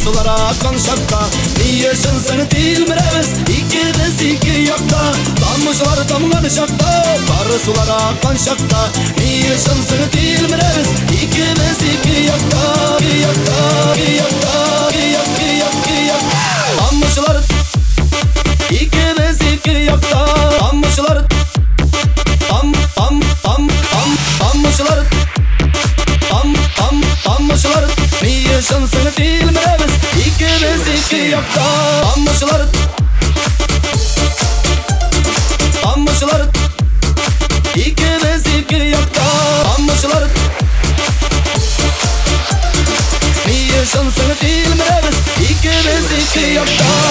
sulara akan şakta. Niyeşin seni dilmiremiz, ikimiz iki yakta. Dammışlar damgan şakta, karı sulara akan şakta. Niyeşin seni dilmiremiz, ikimiz iki yakta. Bir yakta, bir yakta, bir yak, bir yak, bir yak. Dammışlar ikimiz iki yakta. Dammışlar dammışlar dammışlar. Niyeşin seni dilmiremiz, ikimiz iki yakta. Dammışlar ikimiz iki yakta. Dammışlar niyeşin seni dilmiremiz, ikimiz iki yakta.